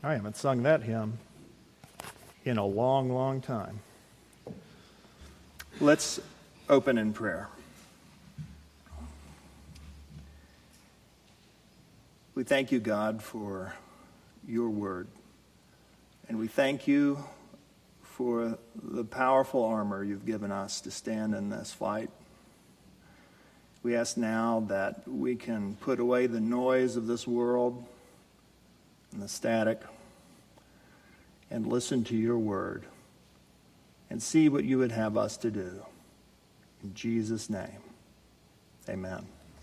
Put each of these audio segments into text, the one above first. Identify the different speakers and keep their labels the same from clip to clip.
Speaker 1: I haven't sung that hymn in a long, long time. Let's open in prayer. We thank you, God, for your word. And we thank you for the powerful armor you've given us to stand in this fight. We ask now that we can put away the noise of this world and the static and listen to your word and see what you would have us to do. In Jesus' name, amen.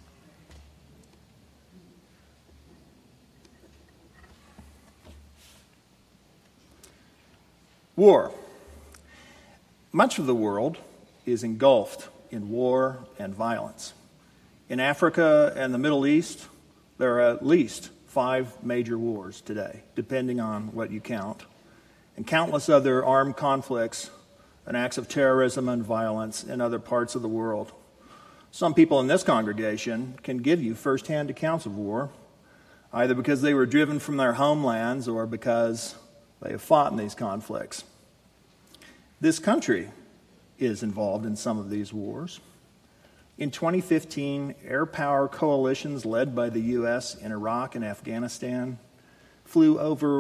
Speaker 1: War. Much of the world is engulfed in war and violence. In Africa and the Middle East, there are at least 5 major wars today, depending on what you count, and countless other armed conflicts and acts of terrorism and violence in other parts of the world. Some people in this congregation can give you firsthand accounts of war, either because they were driven from their homelands or because they have fought in these conflicts. This country is involved in some of these wars. In 2015, air power coalitions led by the U.S. in Iraq and Afghanistan flew over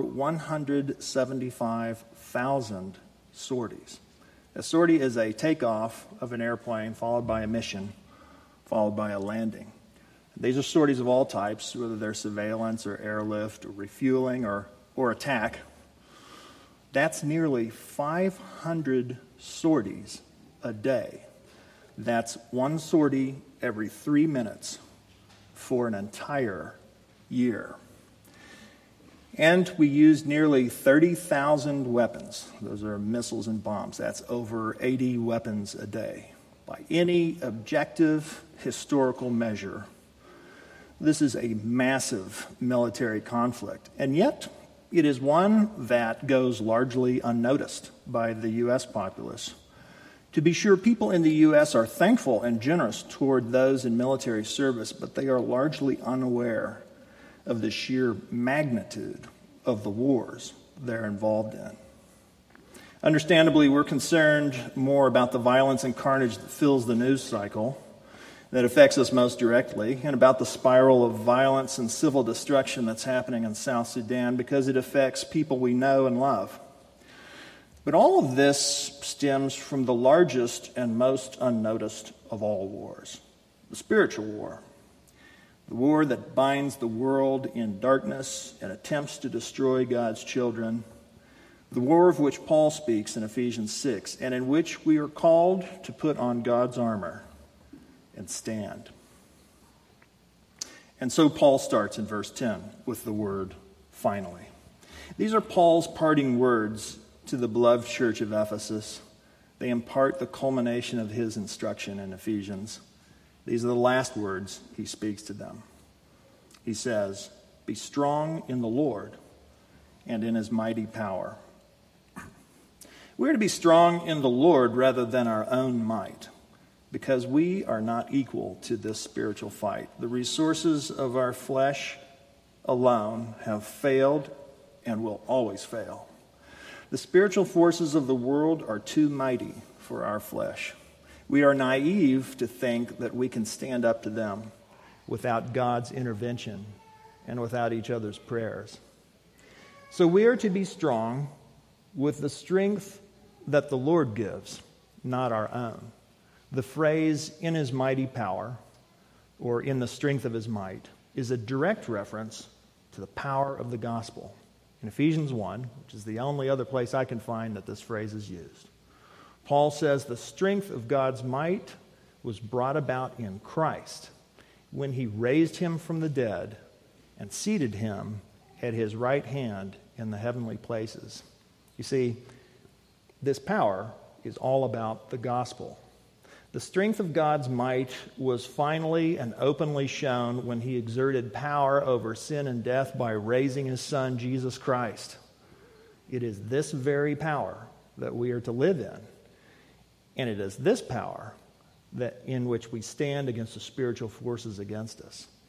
Speaker 1: 175,000 sorties. A sortie is a takeoff of an airplane followed by a mission, followed by a landing. These are sorties of all types, whether they're surveillance or airlift or refueling or attack. That's nearly 500 sorties a day. That's one sortie every 3 minutes for an entire year. And we used nearly 30,000 weapons. Those are missiles and bombs. That's over 80 weapons a day. By any objective historical measure, this is a massive military conflict. And yet, it is one that goes largely unnoticed by the U.S. populace. To be sure, people in the U.S. are thankful and generous toward those in military service, but they are largely unaware of the sheer magnitude of the wars they're involved in. Understandably, we're concerned more about the violence and carnage that fills the news cycle, that affects us most directly, and about the spiral of violence and civil destruction that's happening in South Sudan because it affects people we know and love. But all of this stems from the largest and most unnoticed of all wars, the spiritual war. The war that binds the world in darkness and attempts to destroy God's children. The war of which Paul speaks in Ephesians 6, and in which we are called to put on God's armor and stand. And so Paul starts in verse 10 with the word finally. These are Paul's parting words to the beloved church of Ephesus. They impart the culmination of his instruction in Ephesians. These are the last words he speaks to them. He says, "Be strong in the Lord and in his mighty power." We're to be strong in the Lord rather than our own might, because we are not equal to this spiritual fight. The resources of our flesh alone have failed and will always fail. The spiritual forces of the world are too mighty for our flesh. We are naive to think that we can stand up to them without God's intervention and without each other's prayers. So we are to be strong with the strength that the Lord gives, not our own. The phrase, "in his mighty power," or "in the strength of his might," is a direct reference to the power of the gospel. In Ephesians 1, which is the only other place I can find that this phrase is used, Paul says the strength of God's might was brought about in Christ when he raised him from the dead and seated him at his right hand in the heavenly places. You see, this power is all about the gospel. The strength of God's might was finally and openly shown when he exerted power over sin and death by raising his Son, Jesus Christ. It is this very power that we are to live in. And it is this power that in which we stand against the spiritual forces against us.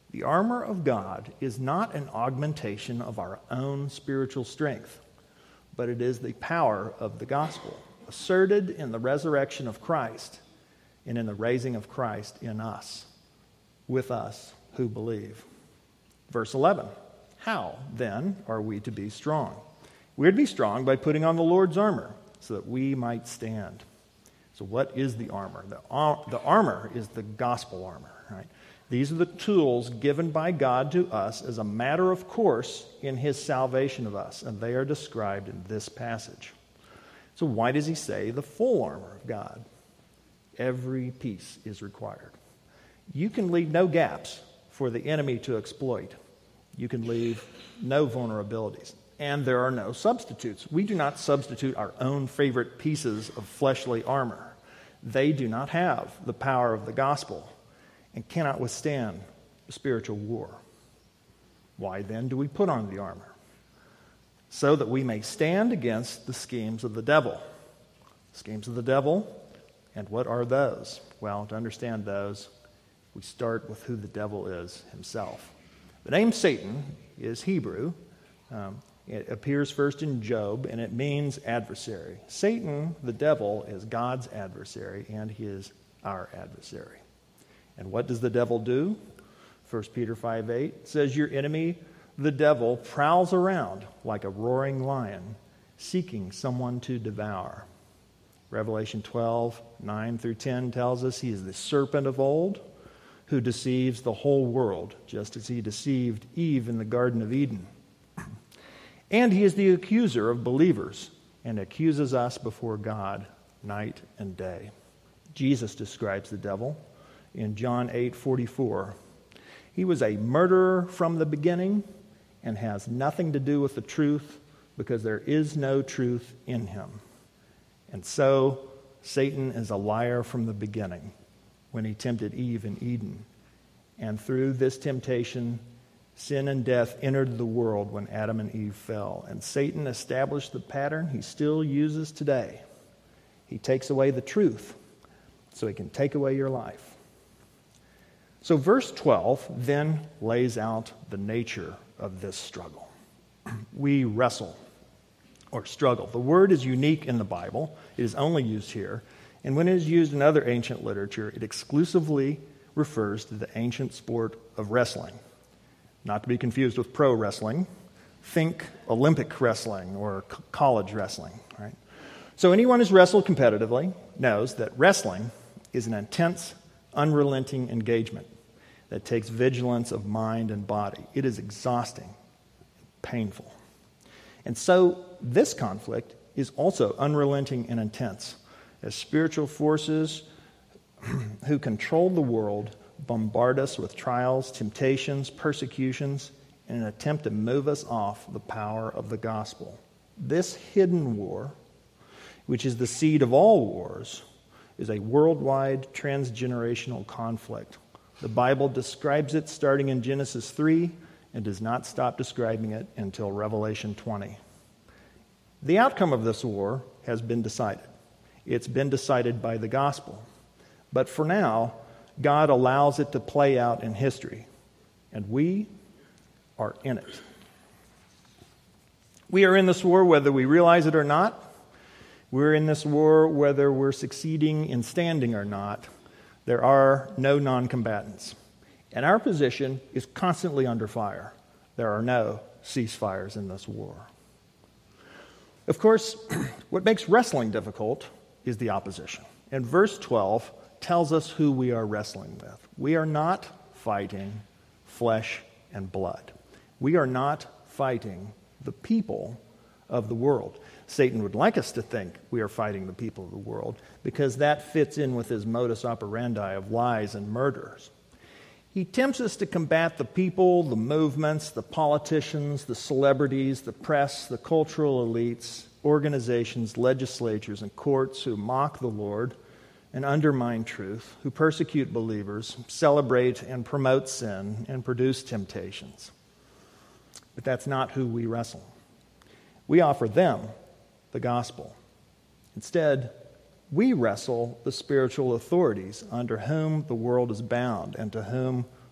Speaker 1: The armor of God is not an augmentation of our own spiritual strength, but it is the power of the gospel, asserted in the resurrection of Christ and in the raising of Christ in us, with us who believe. Verse 11, how then are we to be strong? We're to be strong by putting on the Lord's armor so that we might stand. So what is the armor? The armor is the gospel armor, right? These are the tools given by God to us as a matter of course in his salvation of us, and they are described in this passage. So why does he say the full armor of God? Every piece is required. You can leave no gaps for the enemy to exploit. You can leave no vulnerabilities. And there are no substitutes. We do not substitute our own favorite pieces of fleshly armor. They do not have the power of the gospel and cannot withstand the spiritual war. Why then do we put on the armor? So that we may stand against the schemes of the devil. Schemes of the devil, and what are those? Well, to understand those, we start with who the devil is himself. The name Satan is Hebrew. It appears first in Job, and it means adversary. Satan, the devil, is God's adversary, and he is our adversary. And what does the devil do? 1 Peter 5:8 says, your enemy, the devil, prowls around like a roaring lion, seeking someone to devour. Revelation 12:9-10 tells us he is the serpent of old who deceives the whole world, just as he deceived Eve in the Garden of Eden. And he is the accuser of believers and accuses us before God night and day. Jesus describes the devil in John 8:44. He was a murderer from the beginning and has nothing to do with the truth because there is no truth in him. And so Satan is a liar from the beginning when he tempted Eve in Eden. And through this temptation, sin and death entered the world when Adam and Eve fell. And Satan established the pattern he still uses today. He takes away the truth so he can take away your life. So verse 12 then lays out the nature of this struggle. We wrestle or struggle. The word is unique in the Bible. It is only used here. And when it is used in other ancient literature, it exclusively refers to the ancient sport of wrestling. Not to be confused with pro wrestling. Think Olympic wrestling or college wrestling, right? So anyone who's wrestled competitively knows that wrestling is an intense, unrelenting engagement that takes vigilance of mind and body. It is exhausting, painful. And so this conflict is also unrelenting and intense, as spiritual forces who control the world bombard us with trials, temptations, persecutions, in an attempt to move us off the power of the gospel. This hidden war, which is the seed of all wars, is a worldwide transgenerational conflict. The Bible describes it starting in Genesis 3 and does not stop describing it until Revelation 20. The outcome of this war has been decided. It's been decided by the gospel. But for now, God allows it to play out in history, and we are in it. We are in this war whether we realize it or not. We're in this war whether we're succeeding in standing or not. There are no non-combatants. And our position is constantly under fire. There are no ceasefires in this war. Of course, what makes wrestling difficult is the opposition. And verse 12 tells us who we are wrestling with. We are not fighting flesh and blood. We are not fighting the people of the world. Satan would like us to think we are fighting the people of the world because that fits in with his modus operandi of lies and murders. He tempts us to combat the people, the movements, the politicians, the celebrities, the press, the cultural elites, organizations, legislatures, and courts who mock the Lord and undermine truth, who persecute believers, celebrate and promote sin, and produce temptations. But that's not who we wrestle. We offer them the gospel. Instead, we wrestle the spiritual authorities under whom the world is bound and to whom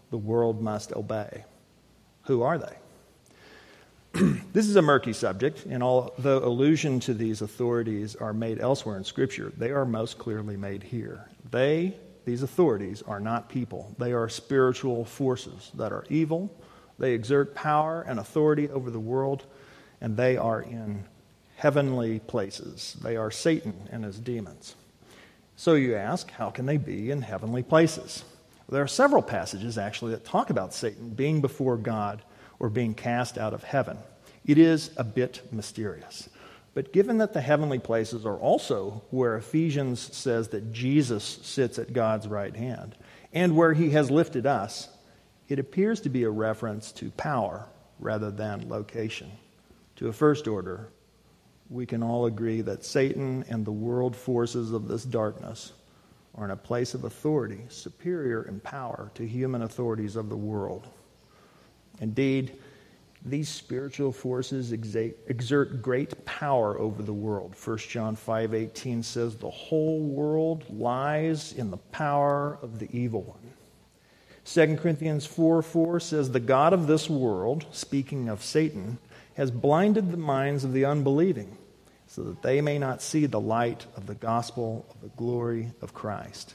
Speaker 1: the world must obey. Who are they? This is a murky subject, and although allusion to these authorities are made elsewhere in Scripture, they are most clearly made here. These authorities, are not people. They are spiritual forces that are evil. They exert power and authority over the world, and they are in heavenly places. They are Satan and his demons. So you ask, how can they be in heavenly places? Well, there are several passages, actually, that talk about Satan being before God or being cast out of heaven. It is a bit mysterious. But given that the heavenly places are also where Ephesians says that Jesus sits at God's right hand, and where he has lifted us, it appears to be a reference to power rather than location. To a first order, we can all agree that Satan and the world forces of this darkness are in a place of authority superior in power to human authorities of the world. Indeed, these spiritual forces exert great power over the world. 1 John 5:18 says, "The whole world lies in the power of the evil one." 2 Corinthians 4:4 says, "The God of this world," speaking of Satan, "has blinded the minds of the unbelieving, so that they may not see the light of the gospel of the glory of Christ."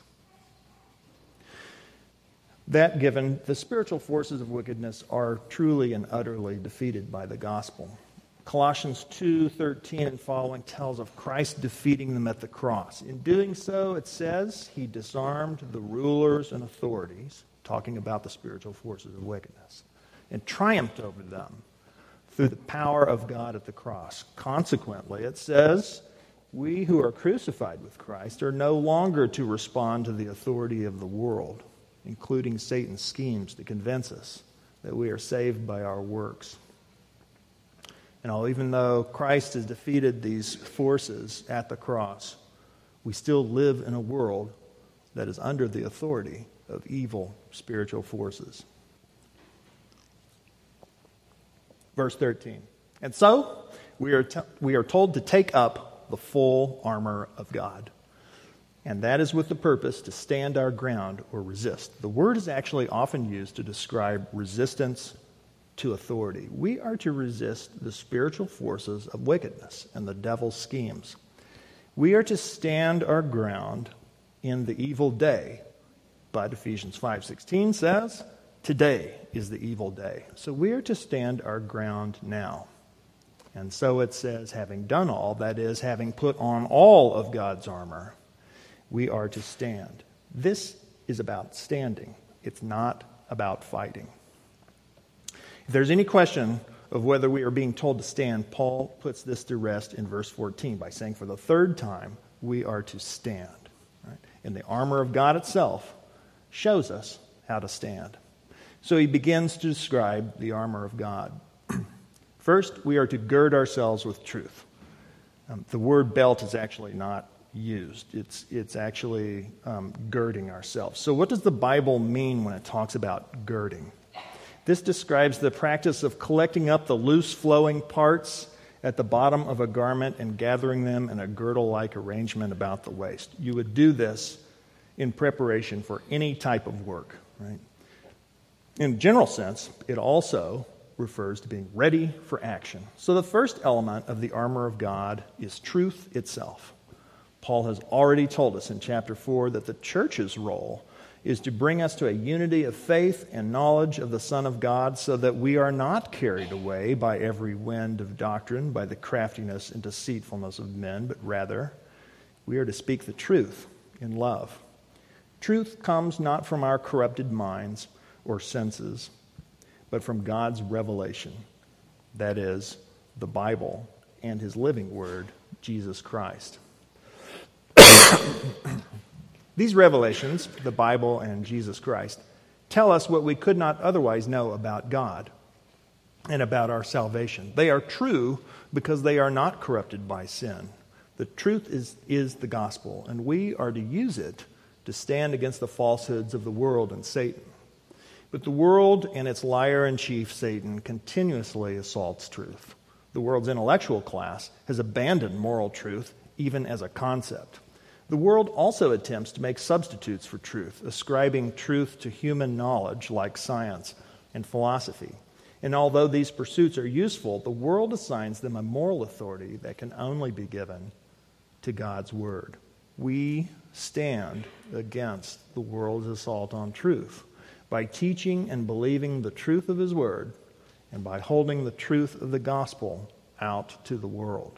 Speaker 1: That given, the spiritual forces of wickedness are truly and utterly defeated by the gospel. Colossians 2:13 and following tells of Christ defeating them at the cross. In doing so, it says, he disarmed the rulers and authorities, talking about the spiritual forces of wickedness, and triumphed over them through the power of God at the cross. Consequently, it says, we who are crucified with Christ are no longer to respond to the authority of the world, including Satan's schemes to convince us that we are saved by our works. And even though Christ has defeated these forces at the cross, we still live in a world that is under the authority of evil spiritual forces. Verse 13. And so we are told to take up the full armor of God. And that is with the purpose to stand our ground or resist. The word is actually often used to describe resistance to authority. We are to resist the spiritual forces of wickedness and the devil's schemes. We are to stand our ground in the evil day. But Ephesians 5:16 says, today is the evil day. So we are to stand our ground now. And so it says, having done all, that is, having put on all of God's armor, we are to stand. This is about standing. It's not about fighting. If there's any question of whether we are being told to stand, Paul puts this to rest in verse 14 by saying for the third time, we are to stand. Right? And the armor of God itself shows us how to stand. So he begins to describe the armor of God. First, we are to gird ourselves with truth. The word belt is actually not used. It's actually girding ourselves. So what does the Bible mean when it talks about girding? This describes the practice of collecting up the loose flowing parts at the bottom of a garment and gathering them in a girdle-like arrangement about the waist. You would do this in preparation for any type of work, right? In a general sense, it also refers to being ready for action. So the first element of the armor of God is truth itself. Paul has already told us in chapter 4 that the church's role is to bring us to a unity of faith and knowledge of the Son of God so that we are not carried away by every wind of doctrine, by the craftiness and deceitfulness of men, but rather we are to speak the truth in love. Truth comes not from our corrupted minds or senses, but from God's revelation, that is, the Bible and his living word, Jesus Christ. These revelations, the Bible and Jesus Christ, tell us what we could not otherwise know about God and about our salvation. They are true because they are not corrupted by sin. The truth is the gospel, and we are to use it to stand against the falsehoods of the world and Satan. But the world and its liar-in-chief, Satan, continuously assaults truth. The world's intellectual class has abandoned moral truth even as a concept. The world also attempts to make substitutes for truth, ascribing truth to human knowledge like science and philosophy. And although these pursuits are useful, the world assigns them a moral authority that can only be given to God's Word. We stand against the world's assault on truth by teaching and believing the truth of His Word and by holding the truth of the gospel out to the world.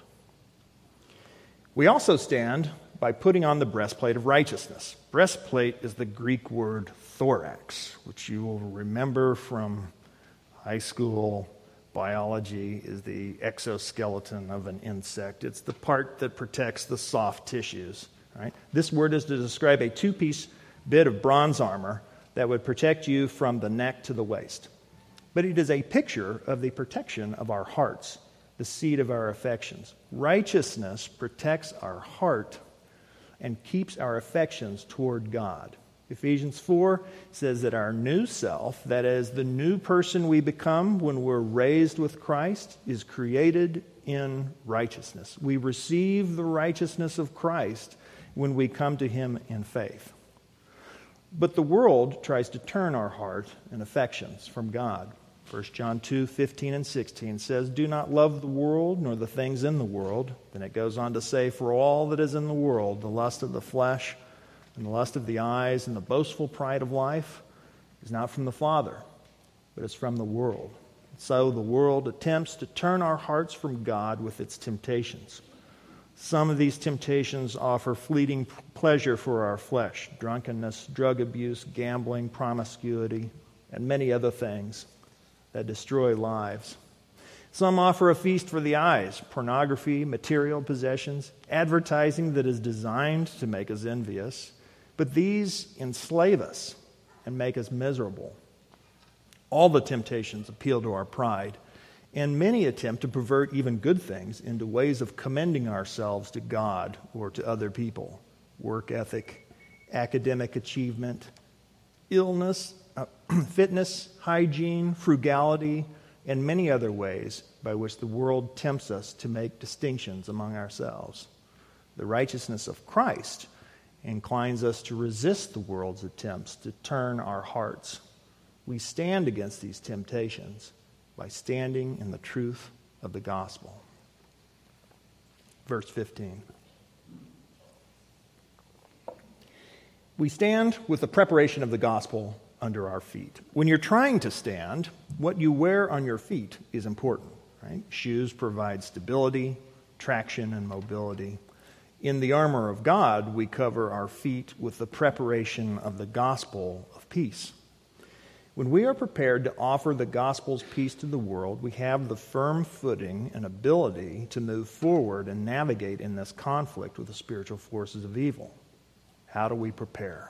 Speaker 1: We also stand by putting on the breastplate of righteousness. Breastplate is the Greek word thorax, which you will remember from high school biology is the exoskeleton of an insect. It's the part that protects the soft tissues. Right? This word is to describe a two-piece bit of bronze armor that would protect you from the neck to the waist. But it is a picture of the protection of our hearts, the seat of our affections. Righteousness protects our heart and keeps our affections toward God. Ephesians 4 says that our new self, that is, the new person we become when we're raised with Christ, is created in righteousness. We receive the righteousness of Christ when we come to Him in faith. But the world tries to turn our heart and affections from God. 1 John 2:15 and 16 says, "Do not love the world nor the things in the world." Then it goes on to say, "For all that is in the world, the lust of the flesh and the lust of the eyes and the boastful pride of life is not from the Father, but it's from the world." So the world attempts to turn our hearts from God with its temptations. Some of these temptations offer fleeting pleasure for our flesh: drunkenness, drug abuse, gambling, promiscuity, and many other things that destroy lives. Some offer a feast for the eyes: pornography, material possessions, advertising that is designed to make us envious. But these enslave us and make us miserable. All the temptations appeal to our pride, and many attempt to pervert even good things into ways of commending ourselves to God or to other people. Work ethic, academic achievement, illness, fitness, hygiene, frugality, and many other ways by which the world tempts us to make distinctions among ourselves. The righteousness of Christ inclines us to resist the world's attempts to turn our hearts. We stand against these temptations by standing in the truth of the gospel. Verse 15. We stand with the preparation of the gospel under our feet. When you're trying to stand, what you wear on your feet is important. Right? Shoes provide stability, traction, and mobility. In the armor of God, we cover our feet with the preparation of the gospel of peace. When we are prepared to offer the gospel's peace to the world, we have the firm footing and ability to move forward and navigate in this conflict with the spiritual forces of evil. How do we prepare?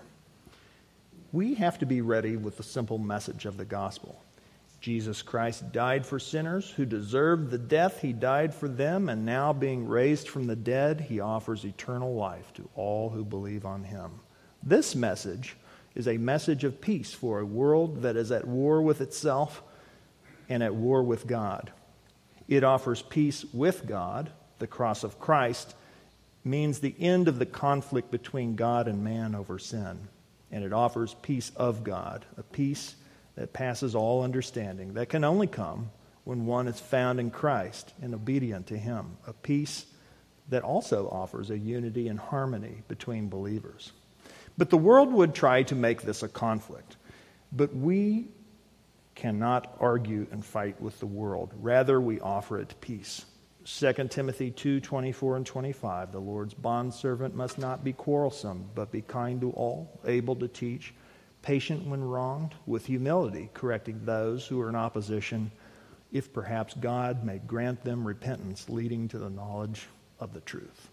Speaker 1: We have to be ready with the simple message of the gospel. Jesus Christ died for sinners who deserved the death. He died for them, and now being raised from the dead, He offers eternal life to all who believe on Him. This message is a message of peace for a world that is at war with itself and at war with God. It offers peace with God. The cross of Christ means the end of the conflict between God and man over sin. And it offers peace of God, a peace that passes all understanding, that can only come when one is found in Christ and obedient to Him, a peace that also offers a unity and harmony between believers. But the world would try to make this a conflict. But we cannot argue and fight with the world. Rather, we offer it peace. 2 Timothy 2:24 and 25, the Lord's bondservant must not be quarrelsome, but be kind to all, able to teach, patient when wronged, with humility correcting those who are in opposition, if perhaps God may grant them repentance leading to the knowledge of the truth.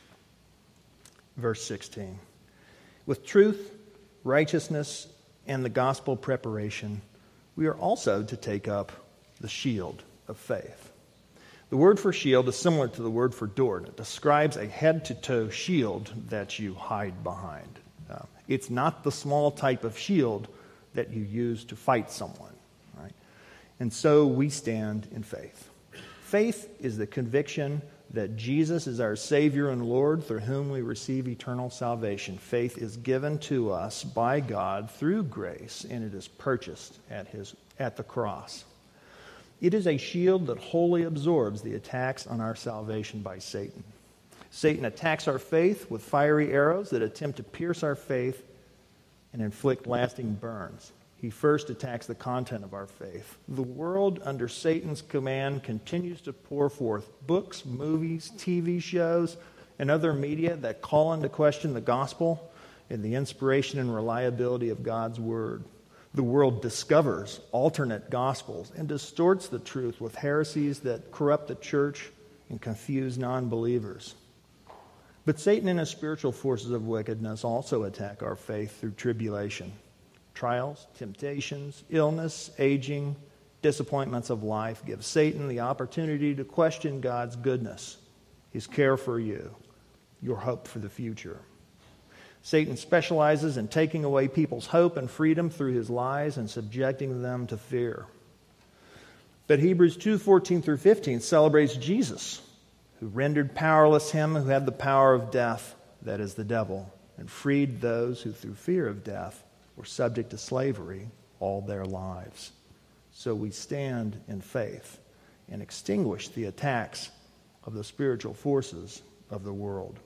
Speaker 1: Verse 16. With truth, righteousness, and the gospel preparation, we are also to take up the shield of faith. The word for shield is similar to the word for door. It describes a head-to-toe shield that you hide behind. It's not the small type of shield that you use to fight someone. Right? And so we stand in faith. Faith is the conviction that Jesus is our Savior and Lord, through whom we receive eternal salvation. Faith is given to us by God through grace, and it is purchased at the cross. It is a shield that wholly absorbs the attacks on our salvation by Satan. Satan attacks our faith with fiery arrows that attempt to pierce our faith and inflict lasting burns. He first attacks the content of our faith. The world, under Satan's command, continues to pour forth books, movies, TV shows, and other media that call into question the gospel and the inspiration and reliability of God's word. The world discovers alternate gospels and distorts the truth with heresies that corrupt the church and confuse non-believers. But Satan and his spiritual forces of wickedness also attack our faith through tribulation. Trials, temptations, illness, aging, disappointments of life give Satan the opportunity to question God's goodness, his care for you, your hope for the future. Satan specializes in taking away people's hope and freedom through his lies and subjecting them to fear. But Hebrews 2:14 through 15 celebrates Jesus, who rendered powerless him who had the power of death, that is the devil, and freed those who through fear of death were subject to slavery all their lives. So we stand in faith and extinguish the attacks of the spiritual forces of the world.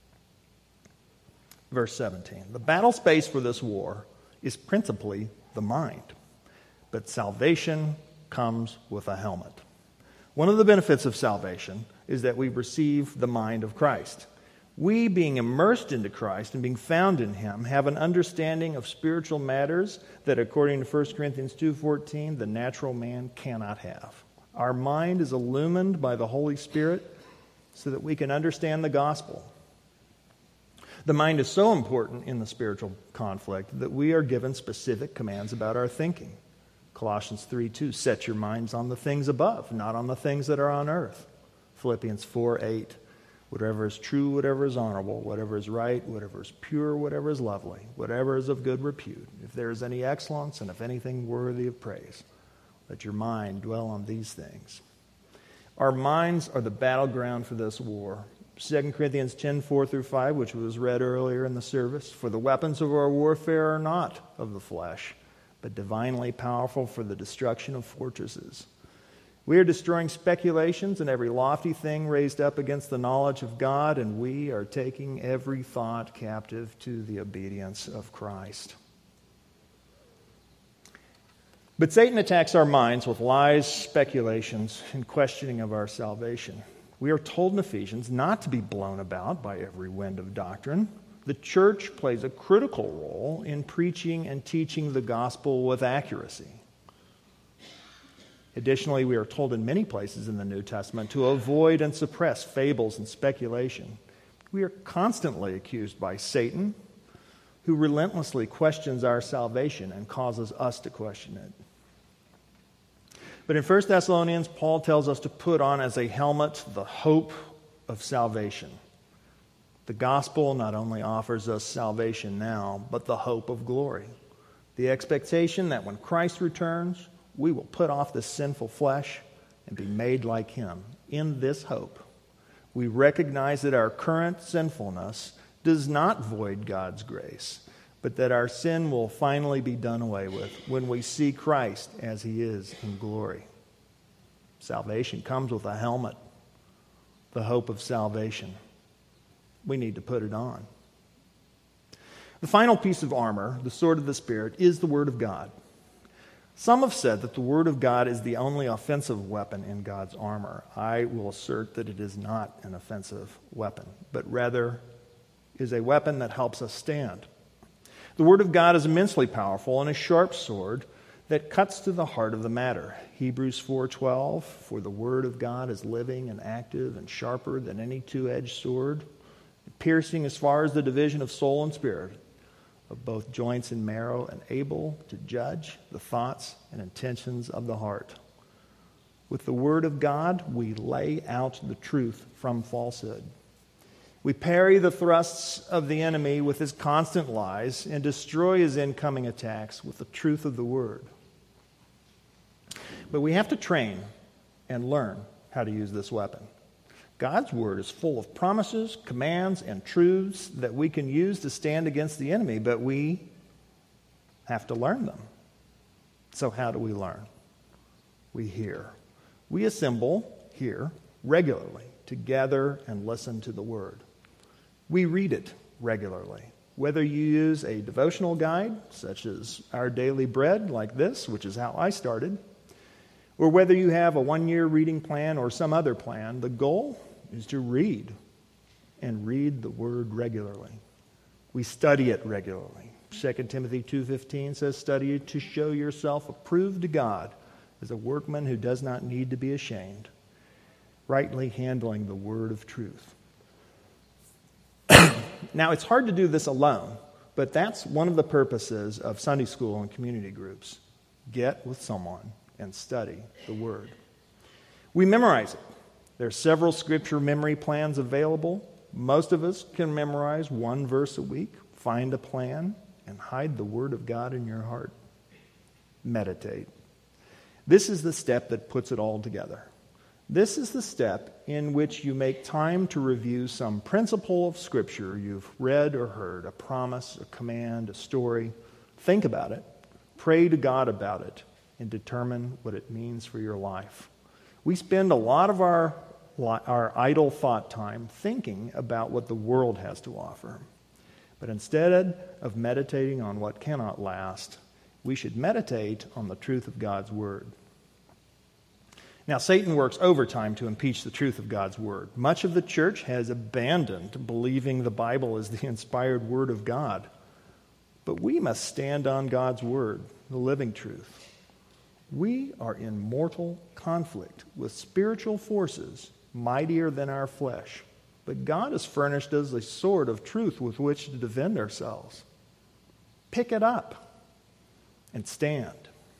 Speaker 1: Verse 17, the battle space for this war is principally the mind, but salvation comes with a helmet. One of the benefits of salvation is that we receive the mind of Christ. We, being immersed into Christ and being found in him, have an understanding of spiritual matters that, according to 1 Corinthians 2:14, the natural man cannot have. Our mind is illumined by the Holy Spirit so that we can understand the gospel. The mind is so important in the spiritual conflict that we are given specific commands about our thinking. Colossians 3:2, set your minds on the things above, not on the things that are on earth. Philippians 4:8, whatever is true, whatever is honorable, whatever is right, whatever is pure, whatever is lovely, whatever is of good repute, if there is any excellence and if anything worthy of praise, let your mind dwell on these things. Our minds are the battleground for this war. 2 Corinthians 10:4 through 5, which was read earlier in the service, for the weapons of our warfare are not of the flesh, but divinely powerful for the destruction of fortresses. We are destroying speculations and every lofty thing raised up against the knowledge of God, and we are taking every thought captive to the obedience of Christ. But Satan attacks our minds with lies, speculations, and questioning of our salvation. We are told in Ephesians not to be blown about by every wind of doctrine. The church plays a critical role in preaching and teaching the gospel with accuracy. Additionally, we are told in many places in the New Testament to avoid and suppress fables and speculation. We are constantly accused by Satan, who relentlessly questions our salvation and causes us to question it. But in 1 Thessalonians, Paul tells us to put on as a helmet the hope of salvation. The gospel not only offers us salvation now, but the hope of glory. The expectation that when Christ returns, we will put off this sinful flesh and be made like him. In this hope, we recognize that our current sinfulness does not void God's grace, but that our sin will finally be done away with when we see Christ as he is in glory. Salvation comes with a helmet, the hope of salvation. We need to put it on. The final piece of armor, the sword of the Spirit, is the Word of God. Some have said that the Word of God is the only offensive weapon in God's armor. I will assert that it is not an offensive weapon, but rather is a weapon that helps us stand. The Word of God is immensely powerful and a sharp sword that cuts to the heart of the matter. Hebrews 4:12, for the Word of God is living and active and sharper than any two-edged sword, piercing as far as the division of soul and spirit, of both joints and marrow, and able to judge the thoughts and intentions of the heart. With the Word of God, we lay out the truth from falsehood. We parry the thrusts of the enemy with his constant lies and destroy his incoming attacks with the truth of the Word. But we have to train and learn how to use this weapon. God's word is full of promises, commands, and truths that we can use to stand against the enemy, but we have to learn them. So how do we learn? We hear. We assemble here regularly to gather and listen to the word. We read it regularly. Whether you use a devotional guide, such as Our Daily Bread, like this, which is how I started, or whether you have a one-year reading plan or some other plan, the goal is to read and read the word regularly. We study it regularly. 2 Timothy 2:15 says, "Study to show yourself approved to God as a workman who does not need to be ashamed, rightly handling the word of truth." Now, it's hard to do this alone, but that's one of the purposes of Sunday school and community groups. Get with someone and study the word. We memorize it. There are several scripture memory plans available. Most of us can memorize one verse a week. Find a plan and hide the word of God in your heart. Meditate. This is the step that puts it all together. This is the step in which you make time to review some principle of Scripture you've read or heard, a promise, a command, a story. Think about it, pray to God about it, and determine what it means for your life. We spend a lot of our idle thought time thinking about what the world has to offer. But instead of meditating on what cannot last, we should meditate on the truth of God's Word. Now, Satan works overtime to impeach the truth of God's Word. Much of the church has abandoned believing the Bible is the inspired Word of God. But we must stand on God's Word, the living truth. We are in mortal conflict with spiritual forces mightier than our flesh. But God has furnished us a sword of truth with which to defend ourselves. Pick it up and stand.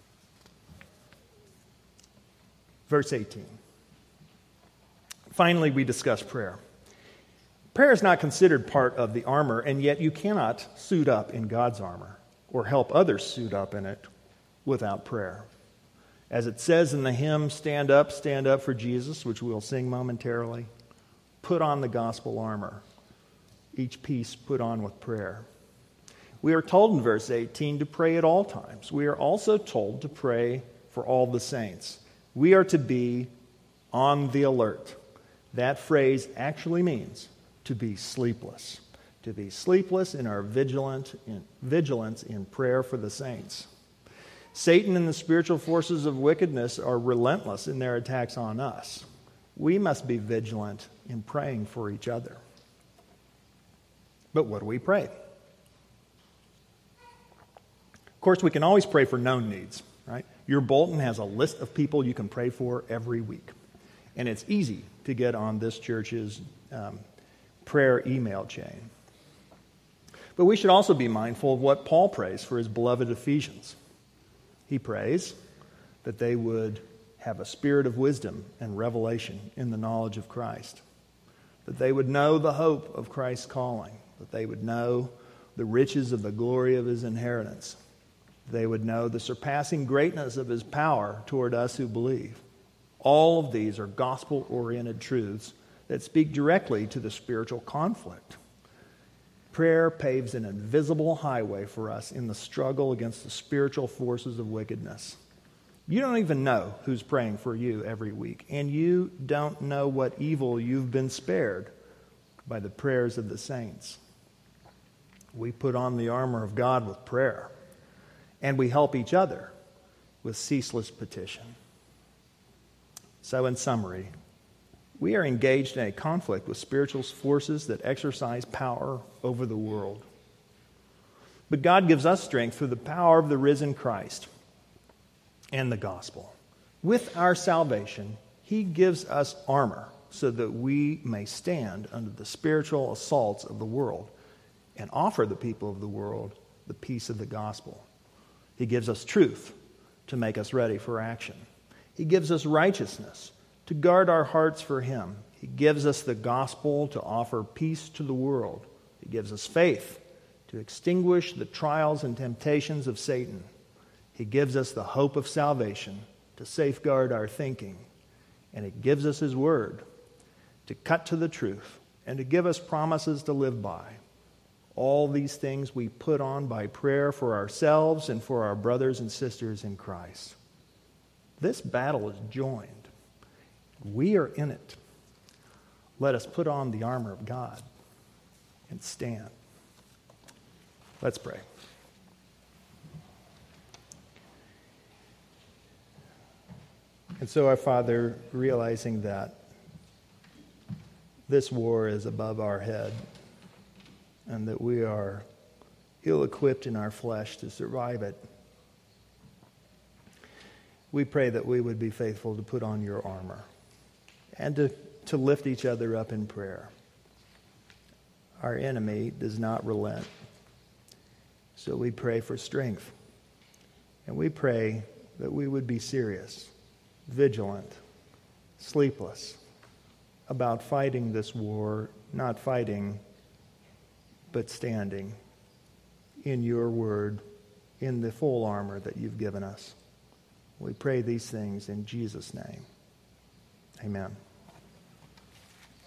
Speaker 1: Verse 18. Finally, we discuss prayer. Prayer is not considered part of the armor, and yet you cannot suit up in God's armor or help others suit up in it without prayer. As it says in the hymn, stand up for Jesus, which we'll sing momentarily, put on the gospel armor, each piece put on with prayer. We are told in verse 18 to pray at all times. We are also told to pray for all the saints. We are to be on the alert. That phrase actually means to be sleepless. To be sleepless in our vigilance in prayer for the saints. Satan and the spiritual forces of wickedness are relentless in their attacks on us. We must be vigilant in praying for each other. But what do we pray? Of course, we can always pray for known needs, right? Your bulletin has a list of people you can pray for every week. And it's easy to get on this church's prayer email chain. But we should also be mindful of what Paul prays for his beloved Ephesians. He prays that they would have a spirit of wisdom and revelation in the knowledge of Christ, that they would know the hope of Christ's calling, that they would know the riches of the glory of his inheritance, they would know the surpassing greatness of his power toward us who believe. All of these are gospel-oriented truths that speak directly to the spiritual conflict. Prayer paves an invisible highway for us in the struggle against the spiritual forces of wickedness. You don't even know who's praying for you every week, and you don't know what evil you've been spared by the prayers of the saints. We put on the armor of God with prayer, and we help each other with ceaseless petition. So in summary, we are engaged in a conflict with spiritual forces that exercise power over the world. But God gives us strength through the power of the risen Christ and the gospel. With our salvation, he gives us armor so that we may stand under the spiritual assaults of the world and offer the people of the world the peace of the gospel. He gives us truth to make us ready for action. He gives us righteousness to guard our hearts for him. He gives us the gospel to offer peace to the world. He gives us faith to extinguish the trials and temptations of Satan. He gives us the hope of salvation to safeguard our thinking. And he gives us his word to cut to the truth, and to give us promises to live by. All these things we put on by prayer for ourselves and for our brothers and sisters in Christ. This battle is joined. We are in it. Let us put on the armor of God and stand. Let's pray. And so, our Father, realizing that this war is above our head and that we are ill-equipped in our flesh to survive it, we pray that we would be faithful to put on your armor and to lift each other up in prayer. Our enemy does not relent. So we pray for strength. And we pray that we would be serious, vigilant, sleepless about fighting this war, not fighting, but standing in your word, in the full armor that you've given us. We pray these things in Jesus' name. Amen.